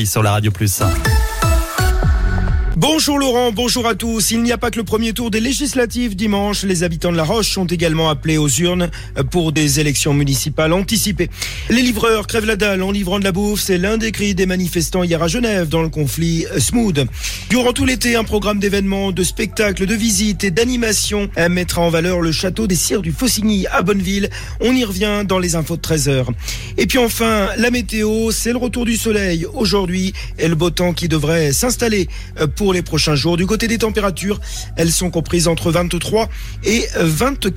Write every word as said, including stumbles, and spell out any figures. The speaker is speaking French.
Sur la Radio Plus. Bonjour Laurent, bonjour à tous. Il n'y a pas que le premier tour des législatives dimanche. Les habitants de La Roche sont également appelés aux urnes pour des élections municipales anticipées. Les livreurs crèvent la dalle en livrant de la bouffe. C'est l'un des cris des manifestants hier à Genève dans le conflit Smooth. Durant tout l'été, un programme d'événements, de spectacles, de visites et d'animations mettra en valeur le château des Sires du Faucigny à Bonneville. On y revient dans les infos de treize heures. Et puis enfin, la météo, c'est le retour du soleil aujourd'hui et le beau temps qui devrait s'installer pour les prochains jours. Du côté des températures, elles sont comprises entre vingt-trois et vingt-quatre.